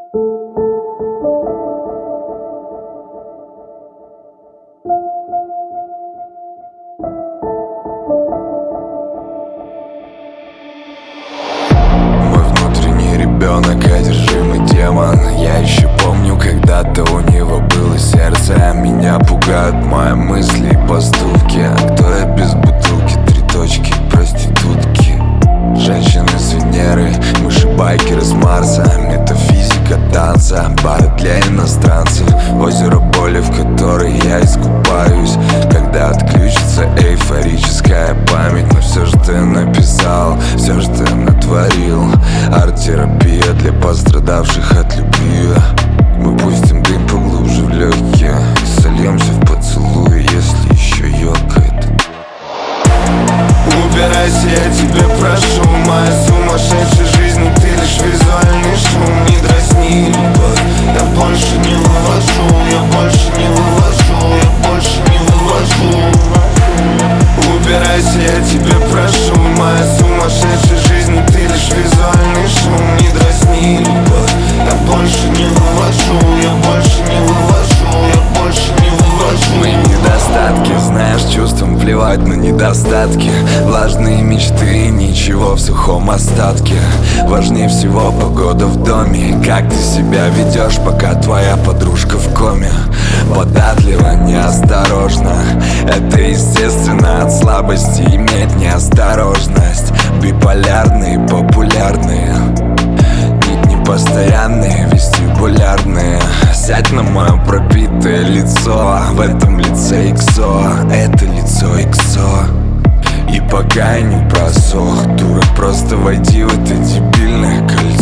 Мой внутренний ребенок, одержимый демон. Я еще помню, когда-то у него было сердце. Меня пугают мои мысли и поступки. Кто я без бутылки, 3 точки, проститутки. Женщины с Венеры, мыши-байкеры с Марса. Метафизика танца, бары для иностранцев. Озеро боли, в которой я искупаюсь, когда отключится эйфорическая память. Но все, что я написал, все, что я натворил, арт-терапия для пострадавших от любви. Мы пустим дым поглубже в легкие и сольемся в поцелуи, если еще ёкает. Убирайся, я тебя прошу, моя сумасшедшая жизнь, но ты лишь визуальный шум. Не дразни, любовь, я больше не вывожу, я больше не вывожу, я больше не вывожу. Убирайся, я тебя прошу, моя сумасшедшая жизнь, но ты лишь визуальный шум. Не дразни, любовь, я больше не вывожу, я больше не вывожу, я больше не вывожу. Мои недостатки, знаешь, чувством плевать на недостатки. Влажные мечты, ничего в сухом остатке. Важнее всего погода в доме. Как ты себя ведешь, пока твоя подружка в коме. Податливо, неосторожно. Это естественно от слабости иметь неосторожность. Биполярные, популярные, непостоянные, вестибулярные. Сядь на мое пропитое лицо, в этом лице иксо, это лицо иксо. И пока я не просох, дура, просто войди в это дебильное кольцо.